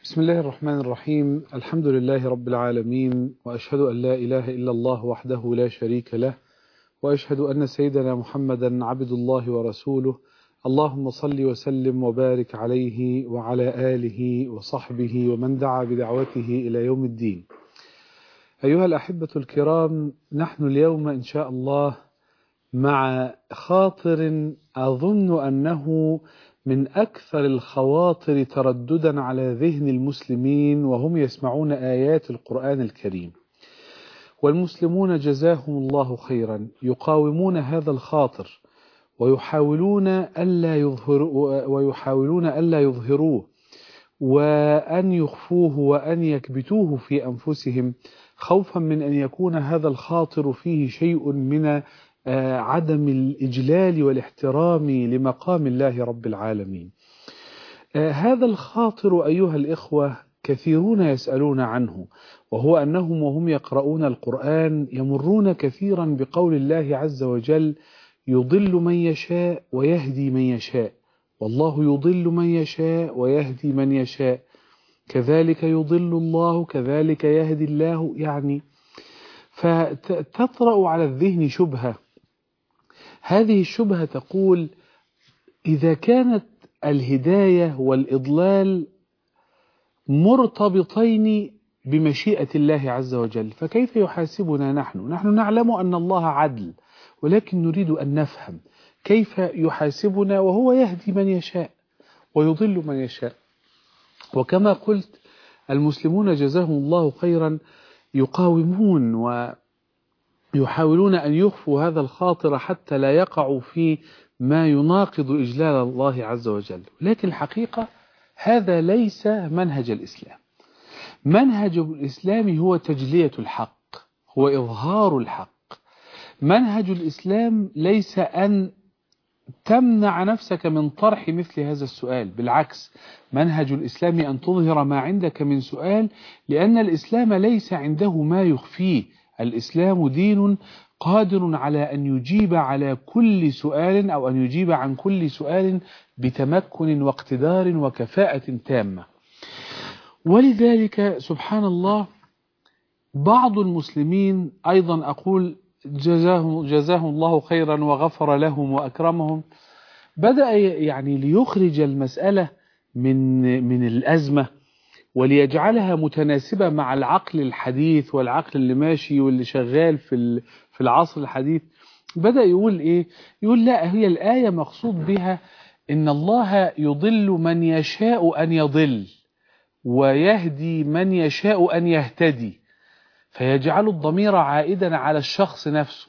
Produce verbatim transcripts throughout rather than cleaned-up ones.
بسم الله الرحمن الرحيم. الحمد لله رب العالمين، وأشهد أن لا إله إلا الله وحده لا شريك له، وأشهد أن سيدنا محمدا عبد الله ورسوله. اللهم صل وسلم وبارك عليه وعلى آله وصحبه ومن دعا بدعوته إلى يوم الدين. أيها الأحبة الكرام، نحن اليوم إن شاء الله مع خاطر أظن أنه من أكثر الخواطر ترددا على ذهن المسلمين وهم يسمعون آيات القرآن الكريم. والمسلمون جزاهم الله خيرا يقاومون هذا الخاطر ويحاولون ألا يظهروا ويحاولون ألا يظهروه وأن يخفوه وأن يكبتوه في أنفسهم، خوفا من أن يكون هذا الخاطر فيه شيء من عدم الإجلال والاحترام لمقام الله رب العالمين. هذا الخاطر أيها الإخوة كثيرون يسألون عنه، وهو أنهم وهم يقرؤون القرآن يمرون كثيرا بقول الله عز وجل: يضل من يشاء ويهدي من يشاء، والله يضل من يشاء ويهدي من يشاء، كذلك يضل الله كذلك يهدي الله. يعني فتطرأ على الذهن شبهة، هذه الشبهة تقول: إذا كانت الهداية والإضلال مرتبطين بمشيئة الله عز وجل، فكيف يحاسبنا نحن؟ نحن نعلم أن الله عدل، ولكن نريد أن نفهم كيف يحاسبنا وهو يهدي من يشاء ويضل من يشاء. وكما قلت، المسلمون جزاهم الله خيرا يقاومون ويحاولون أن يخفوا هذا الخاطر حتى لا يقعوا في ما يناقض إجلال الله عز وجل. لكن الحقيقة هذا ليس منهج الإسلام. منهج الإسلام هو تجلية الحق، هو إظهار الحق. منهج الإسلام ليس أن تمنع نفسك من طرح مثل هذا السؤال، بالعكس، منهج الإسلام أن تظهر ما عندك من سؤال، لأن الإسلام ليس عنده ما يخفيه. الإسلام دين قادر على أن يجيب على كل سؤال أو أن يجيب عن كل سؤال بتمكن واقتدار وكفاءة تامة. ولذلك سبحان الله بعض المسلمين أيضا أقول جزاهم, جزاهم الله خيرا وغفر لهم وأكرمهم، بدأ يعني ليخرج المسألة من, من الأزمة وليجعلها متناسبة مع العقل الحديث والعقل اللي ماشي واللي شغال في في العصر الحديث. بدأ يقول إيه؟ يقول لا، هي الآية مقصود بها إن الله يضل من يشاء أن يضل ويهدي من يشاء أن يهتدي، فيجعل الضمير عائدا على الشخص نفسه.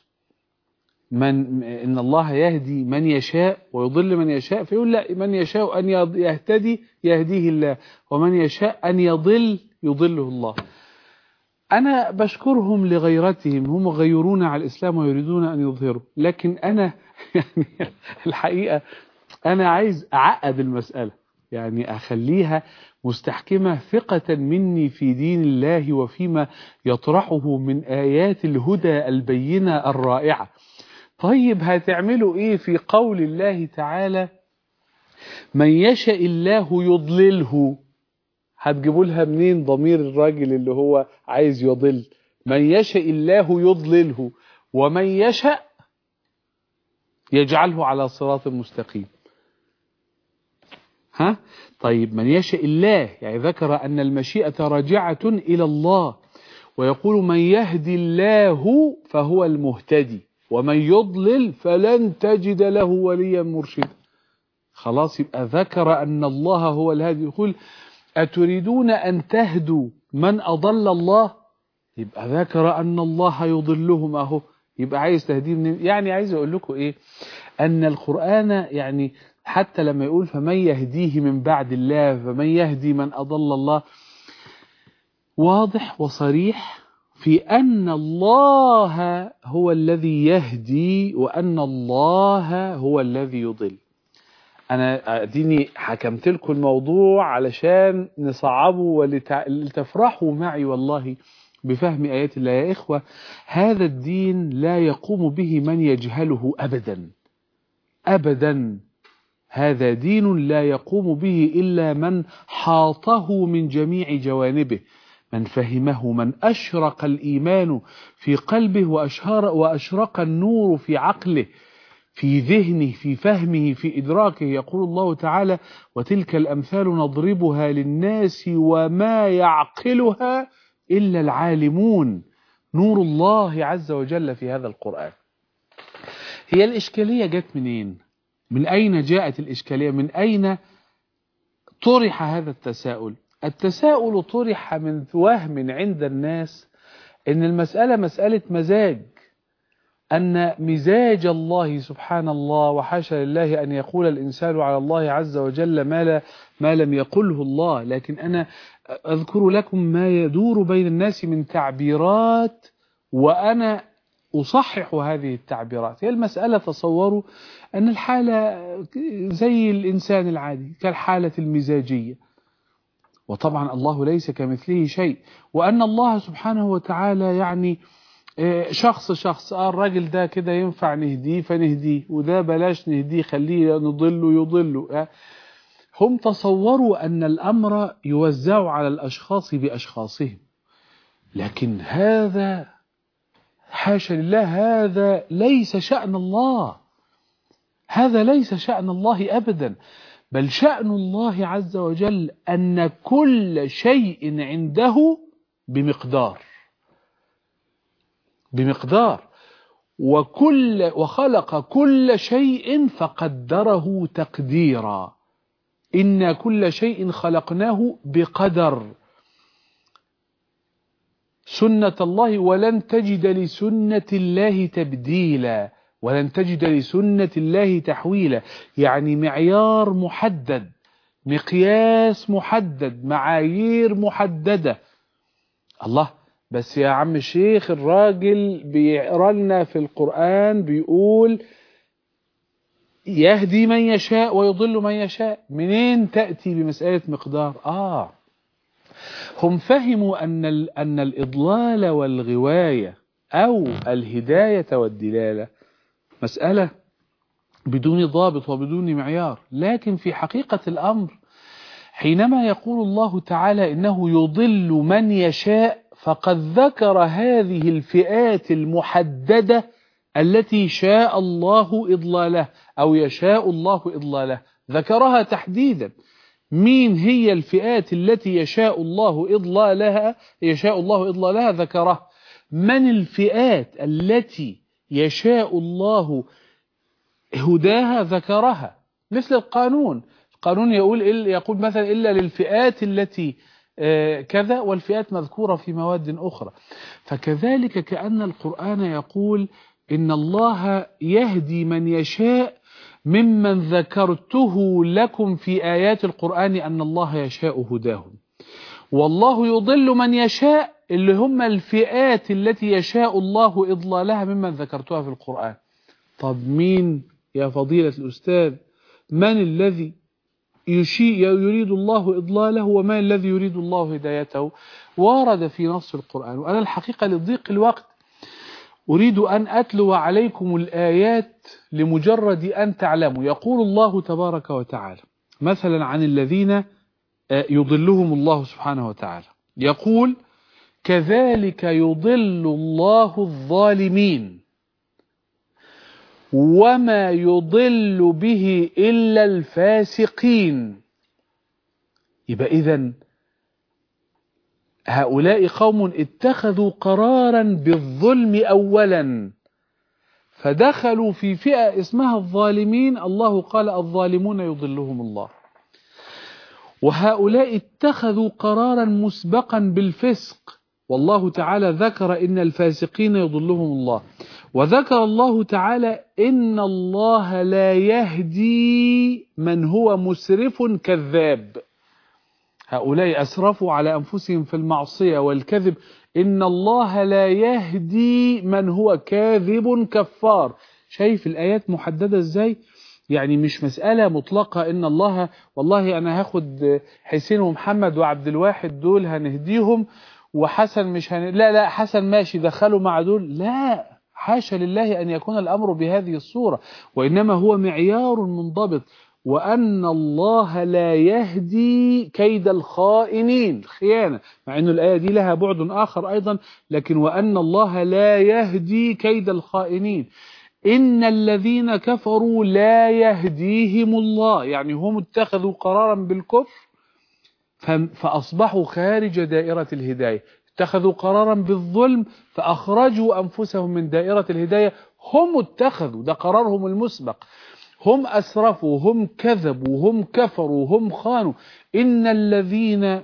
من إن الله يهدي من يشاء ويضل من يشاء، فيقول لا، من يشاء أن يهتدي يهديه الله، ومن يشاء أن يضل يضله الله. أنا بشكرهم لغيرتهم، هم غيرون على الإسلام ويريدون أن يظهروا، لكن أنا يعني الحقيقة أنا عايز أعقد المسألة، يعني أخليها مستحكمة ثقة مني في دين الله وفيما يطرحه من آيات الهدى البينة الرائعة. طيب هتعملوا إيه في قول الله تعالى: من يشاء الله يضلله؟ هتجيبوا لها منين ضمير الراجل اللي هو عايز يضل؟ من يشاء الله يضلله ومن يشاء يجعله على صراط مستقيم. ها؟ طيب من يشاء الله يعني ذكر أن المشيئة راجعة إلى الله، ويقول من يهدي الله فهو المهتدي ومن يضلل فلن تجد له وليا مرشدا. خلاص، يبقى ذكر أن الله هو الهادي. يقول أتريدون أن تهدوا من أضل الله؟ يبقى ذكر أن الله يضلهم أهو. يبقى عايز تهديه منين؟ يعني عايز أقول لكم إيه؟ أن القرآن يعني حتى لما يقول فمن يهديه من بعد الله، فمن يهدي من أضل الله، واضح وصريح في أن الله هو الذي يهدي وأن الله هو الذي يضل. أنا أديني حكمت لكم الموضوع علشان نصعبه ولتفرحوا معي والله بفهم آيات الله. يا إخوة، هذا الدين لا يقوم به من يجهله أبدا أبدا. هذا دين لا يقوم به إلا من حاطه من جميع جوانبه، من فهمه، من أشرق الإيمان في قلبه وأشهر وأشرق النور في عقله، في ذهنه، في فهمه، في إدراكه. يقول الله تعالى: وتلك الأمثال نضربها للناس وما يعقلها إلا العالمون. نور الله عز وجل في هذا القرآن. هي الإشكالية جت منين؟ من أين جاءت الإشكالية؟ من أين طرح هذا التساؤل؟ التساؤل طرح من وهم عند الناس إن المسألة مسألة مزاج، أن مزاج الله سبحان الله، وحاشا لله أن يقول الإنسان على الله عز وجل ما, لا ما لم يقله الله. لكن أنا أذكر لكم ما يدور بين الناس من تعبيرات وأنا أصحح هذه التعبيرات. هي المسألة تصوروا أن الحالة زي الإنسان العادي كالحالة المزاجية، وطبعا الله ليس كمثله شيء، وأن الله سبحانه وتعالى يعني شخص شخص آه الراجل ده كده ينفع نهديه فنهديه، وده بلاش نهديه خليه نضله يضله. آه هم تصوروا أن الأمر يوزع على الأشخاص بأشخاصهم، لكن هذا حاشا لله، هذا ليس شأن الله، هذا ليس شأن الله أبدا، بل شأن الله عز وجل أن كل شيء عنده بمقدار بمقدار وكل وخلق كل شيء فقدره تقديرا. إن كل شيء خلقناه بقدر. سنة الله ولن تجد لسنة الله تبديلا ولن تجد لسنة الله تحويلا، يعني معيار محدد، مقياس محدد، معايير محددة. الله، بس يا عم الشيخ الراجل بيقرأ لنا في القرآن بيقول يهدي من يشاء ويضل من يشاء، منين تأتي بمسألة مقدار؟ آه هم فهموا أن أن الإضلال والغواية أو الهداية والدلالة مسألة بدون ضابط وبدون معيار، لكن في حقيقة الأمر حينما يقول الله تعالى إنه يضل من يشاء، فقد ذكر هذه الفئات المحددة التي شاء الله إضلاله أو يشاء الله إضلاله، ذكرها تحديدا. مين هي الفئات التي يشاء الله إضلالها؟ يشاء الله إضلالها ذكرها. من الفئات التي يشاء الله هداها ذكرها. مثل القانون، القانون يقول يقول مثلا إلا للفئات التي كذا، والفئات مذكورة في مواد أخرى. فكذلك كأن القرآن يقول إن الله يهدي من يشاء ممن ذكرته لكم في آيات القرآن أن الله يشاء هداهم، والله يضل من يشاء اللي هم الفئات التي يشاء الله إضلالها ممن ذكرتها في القرآن. طب مين يا فضيلة الأستاذ؟ من الذي يريد الله إضلاله وما الذي يريد الله هدايته؟ ورد في نص القرآن. وأنا الحقيقة لضيق الوقت أريد أن أتلو عليكم الآيات لمجرد أن تعلموا. يقول الله تبارك وتعالى مثلا عن الذين يضلهم الله سبحانه وتعالى، يقول كذلك يضل الله الظالمين وما يضل به إلا الفاسقين. يبقى إذن هؤلاء قوم اتخذوا قرارا بالظلم أولا فدخلوا في فئة اسمها الظالمين، الله قال الظالمون يضلهم الله. وهؤلاء اتخذوا قرارا مسبقا بالفسق، والله تعالى ذكر إن الفاسقين يضلهم الله، وذكر الله تعالى إن الله لا يهدي من هو مسرف كذاب. هؤلاء أسرفوا على أنفسهم في المعصية والكذب، إن الله لا يهدي من هو كاذب كفار. شايف الآيات محددة إزاي؟ يعني مش مسألة مطلقة إن الله والله أنا هاخد حسين ومحمد وعبد الواحد دول هنهديهم وحسن مش هن... لا لا حسن ماشي دخلوا مع دول، لا حاشا لله أن يكون الأمر بهذه الصورة، وإنما هو معيار منضبط. وأن الله لا يهدي كيد الخائنين، الخيانة، مع أن الآية دي لها بعد آخر أيضا، لكن وأن الله لا يهدي كيد الخائنين. إن الذين كفروا لا يهديهم الله، يعني هم اتخذوا قرارا بالكفر فأصبحوا خارج دائرة الهداية، اتخذوا قرارا بالظلم فأخرجوا أنفسهم من دائرة الهداية. هم اتخذوا، ده قرارهم المسبق، هم أسرفوا، هم كذبوا، هم كفروا، هم خانوا. إن الذين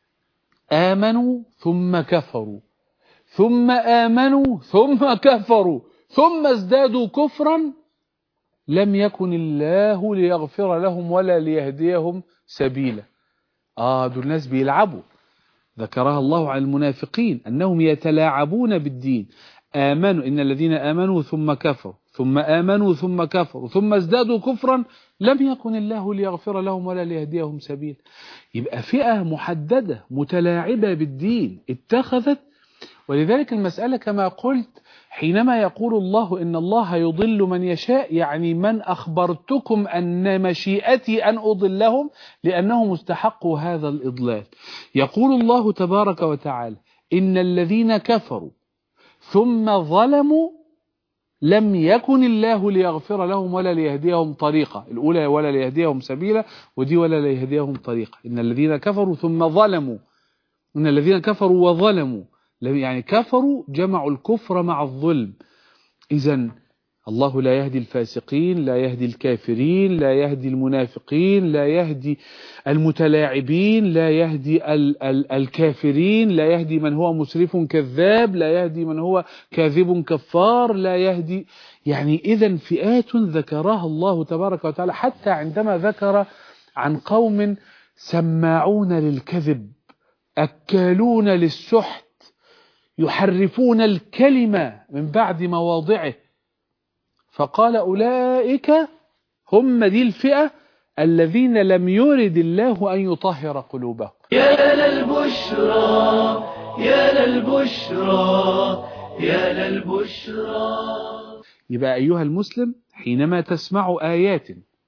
آمنوا ثم كفروا ثم آمنوا ثم كفروا ثم ازدادوا كفرا لم يكن الله ليغفر لهم ولا ليهديهم سبيلا. آه دول الناس بيلعبوا، ذكرها الله عن المنافقين أنهم يتلاعبون بالدين. آمنوا، إن الذين آمنوا ثم كفروا ثم آمنوا ثم كفروا ثم ازدادوا كفرا لم يكن الله ليغفر لهم ولا ليهديهم سبيلا. يبقى فئة محددة متلاعبة بالدين اتخذت. ولذلك المسألة كما قلت، حينما يقول الله إن الله يضل من يشاء، يعني من أخبرتكم أن مشيئتي أن أضلهم لأنهم استحقوا هذا الإضلال. يقول الله تبارك وتعالى إن الذين كفروا ثم ظلموا لم يكن الله ليغفر لهم ولا ليهديهم طريقة. الأولى ولا ليهديهم سبيلا، ودي ولا ليهديهم طريقة. إن الذين كفروا ثم ظلموا، إن الذين كفروا وظلموا، يعني كفروا جمعوا الكفر مع الظلم. إذن الله لا يهدي الفاسقين، لا يهدي الكافرين، لا يهدي المنافقين، لا يهدي المتلاعبين، لا يهدي ال ال الكافرين، لا يهدي من هو مسرف كذاب، لا يهدي من هو كاذب كفار، لا يهدي. يعني إذن فئات ذكرها الله تبارك وتعالى، حتى عندما ذكر عن قوم سماعون للكذب أكالون للسحت يحرفون الكلمة من بعد مواضعه، فقال أولئك هم دي الفئة الذين لم يرد الله أن يطهر قلوبهم. يا للبشرى يا للبشرى يا للبشرى. يبقى أيها المسلم، حينما تسمع آيات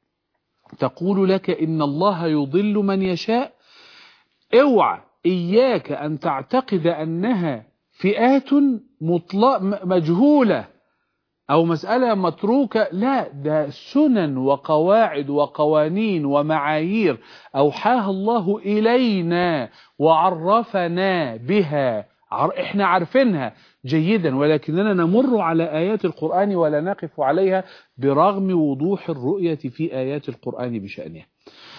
تقول لك إن الله يضل من يشاء، اوعى إياك أن تعتقد أنها فئات مطلق مجهولة أو مسألة متروكة. لا، ده سنن وقواعد وقوانين ومعايير أوحاها الله إلينا وعرفنا بها، إحنا عارفينها جيدا، ولكننا نمر على آيات القرآن ولا نقف عليها برغم وضوح الرؤية في آيات القرآن بشأنها.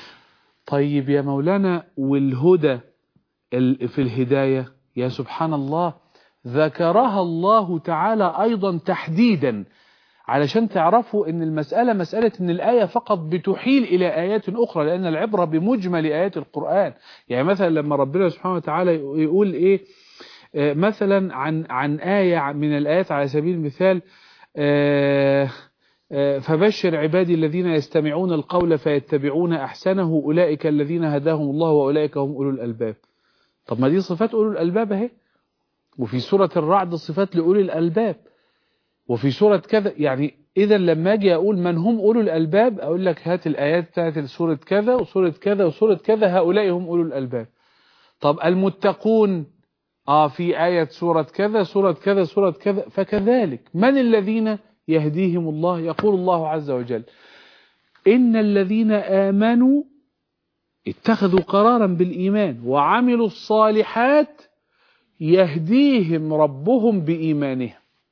طيب يا مولانا، والهدى في الهداية، يا سبحان الله، ذكرها الله تعالى أيضا تحديدا علشان تعرفوا أن المسألة مسألة أن الآية فقط بتحيل إلى آيات أخرى، لأن العبرة بمجمل آيات القرآن. يعني مثلا لما ربنا سبحانه وتعالى يقول إيه مثلا عن عن آية من الآيات على سبيل المثال، آه فبشر عبادي الذين يستمعون القول فيتبعون أحسنه أولئك الذين هداهم الله وأولئك هم أولو الألباب. طب ما دي صفات أولو الألباب اهي، وفي سورة الرعد صفات لأولي الألباب، وفي سورة كذا. يعني إذا لما أجي أقول من هم أولو الألباب، أقول لك هات الآيات بتاعت سورة كذا وسورة كذا وسورة كذا، هؤلاء هم أولو الألباب. طب المتقون، آه في آية سورة كذا سورة كذا سورة كذا. فكذلك من الذين يهديهم الله؟ يقول الله عز وجل إن الذين آمنوا اتخذوا قرارا بالإيمان وعملوا الصالحات يهديهم ربهم بإيمانهم.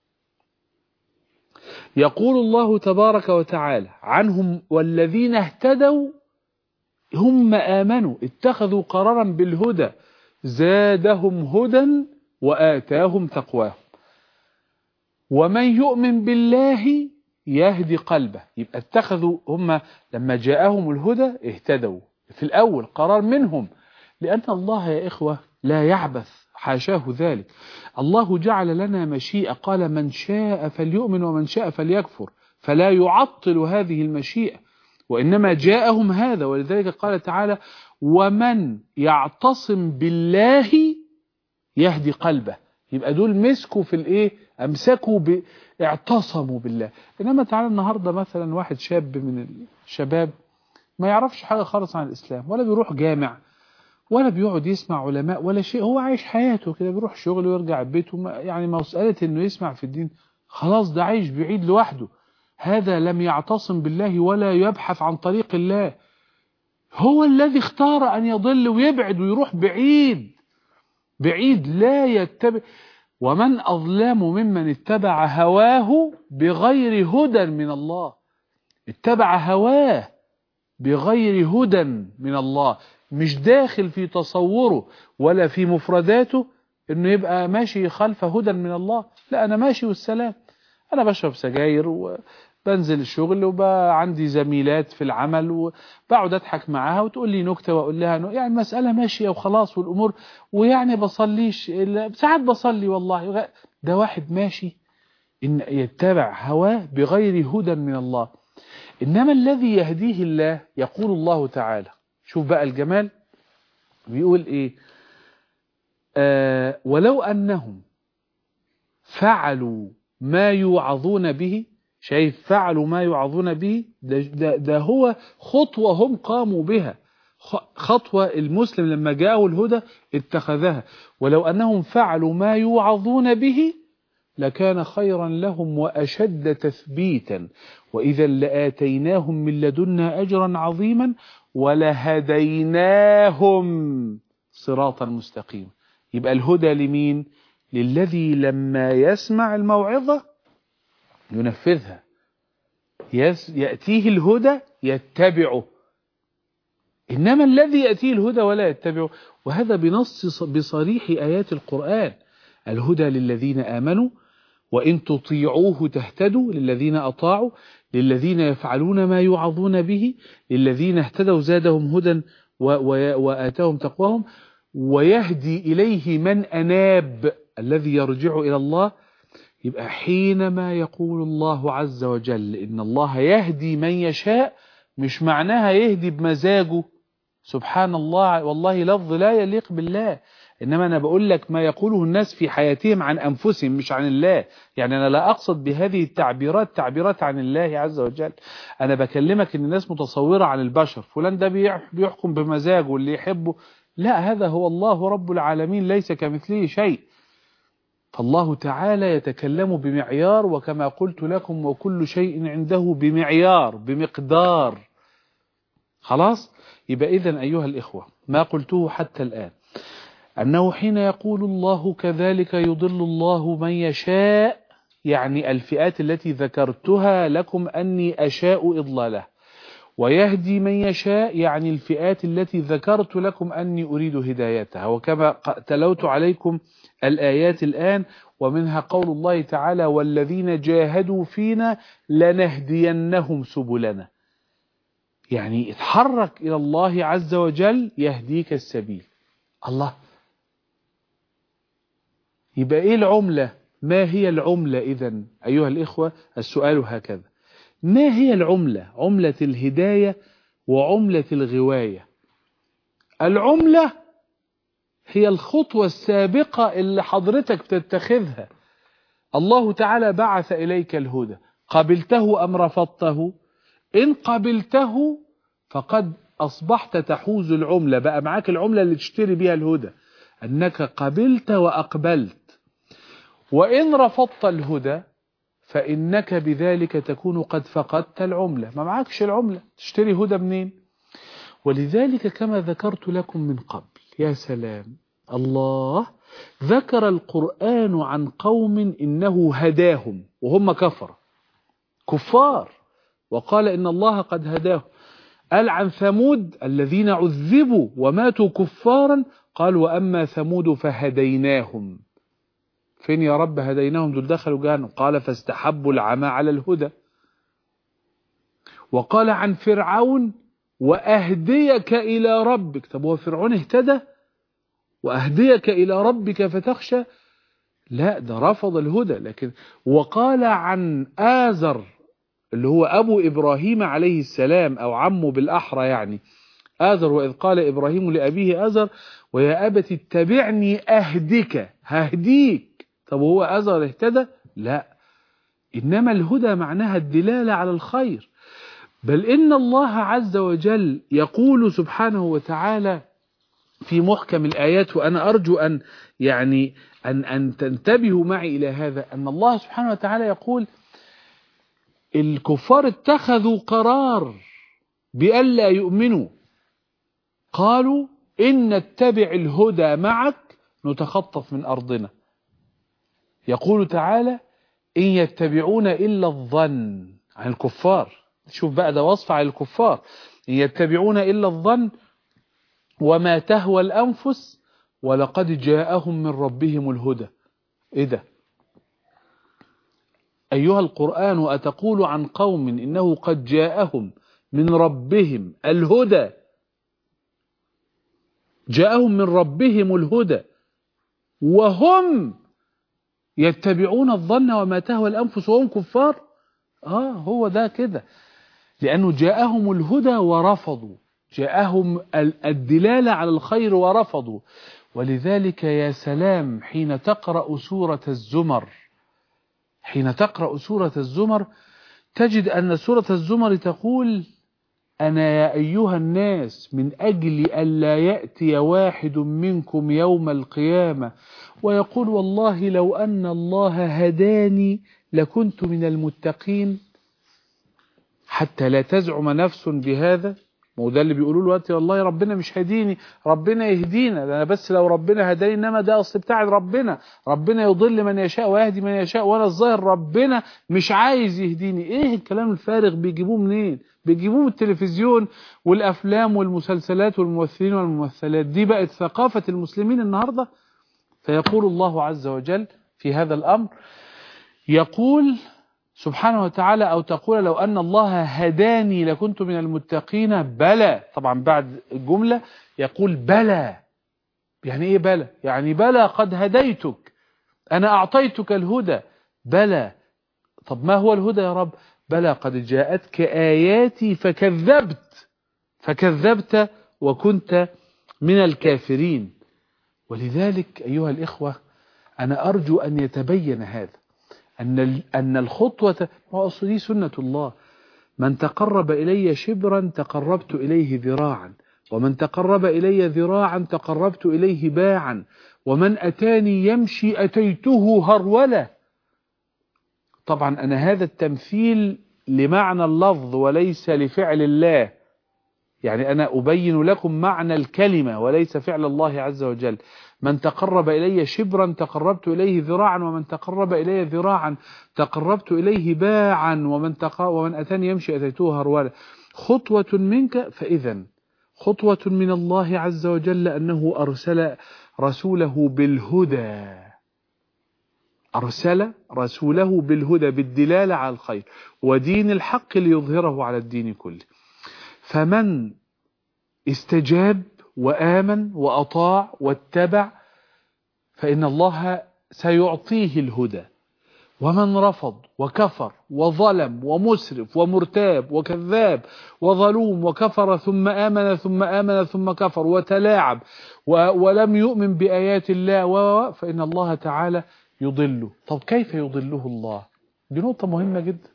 يقول الله تبارك وتعالى عنهم والذين اهتدوا هم آمنوا اتخذوا قرارا بالهدى زادهم هدى وآتاهم تقواهم. ومن يؤمن بالله يهدي قلبه. يبقى اتخذوا، هم لما جاءهم الهدى اهتدوا في الأول قرار منهم، لأن الله يا إخوة لا يعبث، حاشاه ذلك. الله جعل لنا مشيئة، قال من شاء فليؤمن ومن شاء فليكفر، فلا يعطل هذه المشيئة، وإنما جاءهم هذا. ولذلك قال تعالى ومن يعتصم بالله يهدي قلبه. يبقى دول مسكوا في الايه، امسكوا ب... اعتصموا بالله. انما تعالى النهارده مثلا واحد شاب من الشباب ما يعرفش حاجة خالص عن الإسلام، ولا بيروح جامع، ولا بيقعد يسمع علماء ولا شيء، هو عايش حياته كده، بيروح شغله ويرجع بيته، يعني مسألة إنه يسمع في الدين خلاص ده عايش بعيد لوحده. هذا لم يعتصم بالله ولا يبحث عن طريق الله، هو الذي اختار أن يضل ويبعد ويروح بعيد بعيد لا يتبع. ومن أظلم ممن اتبع هواه بغير هدى من الله. اتبع هواه بغير هدى من الله، مش داخل في تصوره ولا في مفرداته انه يبقى ماشي خلف هدى من الله. لا، انا ماشي والسلام، انا بشرب سجاير وبنزل الشغل وبقى عندي زميلات في العمل وبقعد اضحك معاها وتقول لي نكته واقول لها نكتة. يعني المساله ماشيه وخلاص والامور، ويعني بصليش ساعات بصلي والله. ده واحد ماشي ان يتبع هواه بغير هدى من الله. إنما الذي يهديه الله، يقول الله تعالى، شوف بقى الجمال، بيقول إيه؟ آه ولو أنهم فعلوا ما يوعظون به، شايف فعلوا ما يوعظون به، ده, ده, ده هو خطوة هم قاموا بها، خطوة المسلم لما جاءه الهدى اتخذها. ولو أنهم فعلوا ما يوعظون به لكان خيرا لهم وأشد تثبيتا، وإذا لآتيناهم من لدنا أجرا عظيما ولهديناهم صراطا مستقيما. يبقى الهدى لمين؟ للذي لما يسمع الموعظة ينفذها، يأتيه الهدى يتبعه. إنما الذي يأتيه الهدى ولا يتبعه، وهذا بنص بصريح آيات القرآن، الهدى للذين آمنوا وإن تطيعوه تهتدوا، للذين أطاعوا، للذين يفعلون ما يوعظون به، للذين اهتدوا زادهم هدى وآتاهم تقواهم، ويهدي إليه من أناب، الذي يرجع إلى الله. يبقى حينما يقول الله عز وجل إن الله يهدي من يشاء، مش معناها يهدي بمزاجه، سبحان الله، والله لفظ لا يليق بالله. إنما أنا بقول لك ما يقوله الناس في حياتهم عن أنفسهم مش عن الله. يعني أنا لا أقصد بهذه التعبيرات تعبيرات عن الله عز وجل، أنا بكلمك إن الناس متصورة عن البشر، فلان ده بيحكم بمزاجه واللي يحبه. لا، هذا هو الله رب العالمين، ليس كمثله شيء. فالله تعالى يتكلم بمعيار، وكما قلت لكم وكل شيء عنده بمعيار بمقدار. خلاص؟ يبقى إذن أيها الإخوة ما قلته حتى الآن أنه حين يقول الله كذلك يضل الله من يشاء، يعني الفئات التي ذكرتها لكم أني أشاء إضلاله، ويهدي من يشاء يعني الفئات التي ذكرت لكم أني أريد هدايتها. وكما تلوت عليكم الآيات الآن، ومنها قول الله تعالى والذين جاهدوا فينا لنهدينهم سبلنا، يعني اتحرك إلى الله عز وجل يهديك السبيل. الله، يبقى إيه العملة؟ ما هي العملة إذن أيها الإخوة؟ السؤال هكذا: ما هي العملة؟ عملة الهداية وعملة الغواية. العملة هي الخطوة السابقة اللي حضرتك بتتخذها. الله تعالى بعث إليك الهدى، قبلته أم رفضته؟ إن قبلته فقد أصبحت تحوز العملة، بقى معاك العملة اللي تشتري بها الهدى، أنك قبلت وأقبلت. وإن رفضت الهدى فإنك بذلك تكون قد فقدت العملة، ما معكش العملة، تشتري هدى منين؟ ولذلك كما ذكرت لكم من قبل، يا سلام، الله ذكر القرآن عن قوم إنه هداهم وهم كفر كفار، وقال إن الله قد هداهم. قال عن ثمود الذين عذبوا وماتوا كفارا، قال وأما ثمود فهديناهم. فين يا رب هديناهم؟ دول دخلوا جهنم. قال فاستحبوا العمى على الهدى. وقال عن فرعون وأهديك إلى ربك. طب هو فرعون اهتدى؟ وأهديك إلى ربك فتخشى؟ لا، ده رفض الهدى. لكن وقال عن آزر اللي هو أبو إبراهيم عليه السلام أو عمه بالأحرى، يعني آزر، وإذ قال إبراهيم لأبيه آزر ويا أبت اتبعني أهدك، ههديك. طب هو آزر اهتدى؟ لا، إنما الهدى معناها الدلالة على الخير. بل إن الله عز وجل يقول سبحانه وتعالى في محكم الآيات، وأنا أرجو أن يعني أن أن تنتبهوا معي إلى هذا، أن الله سبحانه وتعالى يقول الكفار اتخذوا قرار بألا يؤمنوا، قالوا إن نتبع الهدى معك نتخطف من أرضنا. يقول تعالى إن يتبعون إلا الظن عن الكفار. شوف بقى ده وصف على الكفار، إن يتبعون إلا الظن وما تهوى الأنفس ولقد جاءهم من ربهم الهدى. إيه ده؟ أيها القرآن أتقول عن قوم إنه قد جاءهم من ربهم الهدى، جاءهم من ربهم الهدى وهم يتبعون الظن وما تهوى الأنفس وهم كفار؟ آه هو ده كده، لأنه جاءهم الهدى ورفضوا، جاءهم الدلالة على الخير ورفضوا. ولذلك يا سلام حين تقرأ سورة الزمر، حين تقرأ سورة الزمر تجد أن سورة الزمر تقول أنا يا أيها الناس من أجل ألا يأتي واحد منكم يوم القيامة ويقول والله لو أن الله هداني لكنت من المتقين، حتى لا تزعم نفس بهذا. ما ده اللي بيقولوا له وقت والله ربنا مش هديني، ربنا يهدينا، أنا بس لو ربنا هداني، إنما ده أصل بتاع ربنا، ربنا يضل من يشاء ويهدي من يشاء، وأنا الظاهر ربنا مش عايز يهديني. إيه الكلام الفارغ بيجيبوه منين؟ بيجيبوه من التلفزيون والأفلام والمسلسلات والممثلين والممثلات. دي بقت ثقافة المسلمين النهاردة. فيقول الله عز وجل في هذا الأمر، يقول سبحانه وتعالى أو تقول لو أن الله هداني لكنت من المتقين بلى. طبعا بعد الجملة يقول بلى. يعني إيه بلى؟ يعني بلى قد هديتك، أنا أعطيتك الهدى. بلى. طب ما هو الهدى يا رب؟ بلى قد جاءتك آياتي فكذبت فكذبت وكنت من الكافرين. ولذلك أيها الإخوة أنا أرجو أن يتبين هذا، أن أن الخطوة وأصلي سنة الله، من تقرب إلي شبرا تقربت إليه ذراعا، ومن تقرب إلي ذراعا تقربت إليه باعا، ومن أتاني يمشي أتيته هرولة. طبعا أنا هذا التمثيل لمعنى اللفظ وليس لفعل الله، يعني أنا أبين لكم معنى الكلمة وليس فعل الله عز وجل. من تقرب إلي شبرا تقربت إليه ذراعا، ومن تقرب إلي ذراعا تقربت إليه باعا، ومن, تق... ومن أتاني يمشي أتيته هرولا. خطوة منك، فإذا خطوة من الله عز وجل أنه أرسل رسوله بالهدى، أرسل رسوله بالهدى بالدلالة على الخير ودين الحق ليظهره على الدين كله. فمن استجاب وآمن وأطاع واتبع فإن الله سيعطيه الهدى، ومن رفض وكفر وظلم ومسرف ومرتاب وكذاب وظلوم وكفر ثم آمن ثم آمن ثم كفر وتلاعب ولم يؤمن بآيات الله فإن الله تعالى يضله. طب كيف يضله الله؟ دي نقطة مهمة جدا.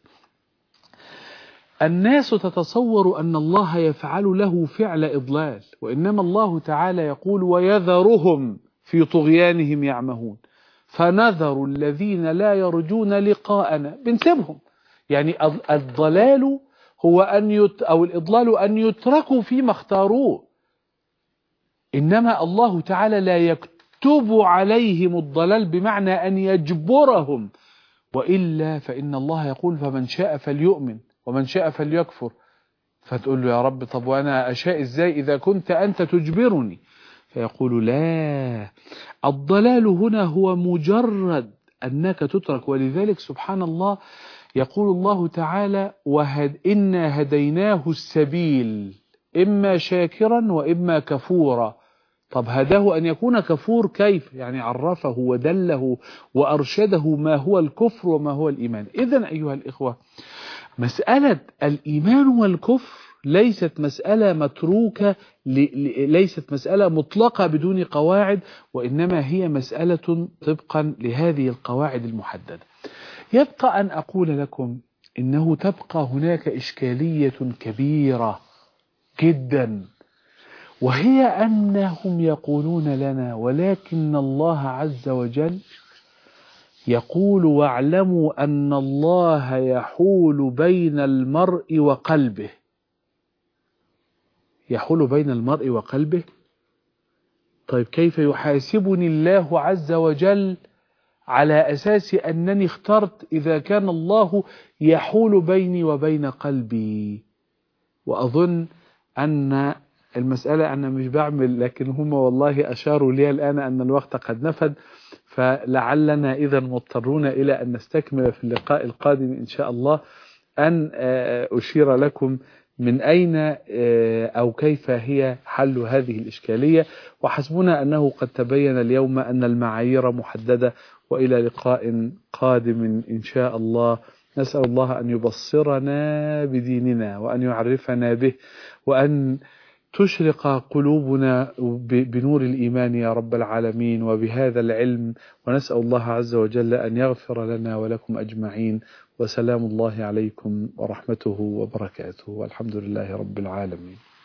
الناس تتصور أن الله يفعل له فعل إضلال، وإنما الله تعالى يقول ويذرهم في طغيانهم يعمهون فنذر الذين لا يرجون لقاءنا، بنسيبهم. يعني الضلال هو أن يت أو الإضلال أن يتركوا فيما اختاروه، إنما الله تعالى لا يكتب عليهم الضلال بمعنى أن يجبرهم، وإلا فإن الله يقول فمن شاء فليؤمن ومن شاء فليكفر. فتقول له يا رب طب وأنا أشاء إزاي إذا كنت أنت تجبرني؟ فيقول لا، الضلال هنا هو مجرد أنك تترك. ولذلك سبحان الله يقول الله تعالى وهد إنا هديناه السبيل إما شاكرا وإما كفورا. طب هداه أن يكون كفور كيف؟ يعني عرفه ودله وأرشده ما هو الكفر وما هو الإيمان. إذن أيها الإخوة مسألة الإيمان والكفر ليست مسألة متروكة، ليست مسألة مطلقة بدون قواعد، وإنما هي مسألة طبقا لهذه القواعد المحددة. يبقى أن أقول لكم إنه تبقى هناك إشكالية كبيرة جدا، وهي أنهم يقولون لنا ولكن الله عز وجل يقول واعلموا أن الله يحول بين المرء وقلبه. يحول بين المرء وقلبه. طيب كيف يحاسبني الله عز وجل على أساس أنني اخترت إذا كان الله يحول بيني وبين قلبي؟ وأظن أن المسألة أنا مش بعمل، لكن هم والله أشاروا لي الآن أن الوقت قد نفد، فلعلنا إذا مضطرون إلى أن نستكمل في اللقاء القادم إن شاء الله، أن أشير لكم من أين أو كيف هي حل هذه الإشكالية. وحسبنا أنه قد تبين اليوم أن المعايير محددة، وإلى لقاء قادم إن شاء الله. نسأل الله أن يبصرنا بديننا وأن يعرفنا به، وأن تشرق قلوبنا بنور الإيمان يا رب العالمين وبهذا العلم. ونسأل الله عز وجل أن يغفر لنا ولكم أجمعين. وسلام الله عليكم ورحمته وبركاته، والحمد لله رب العالمين.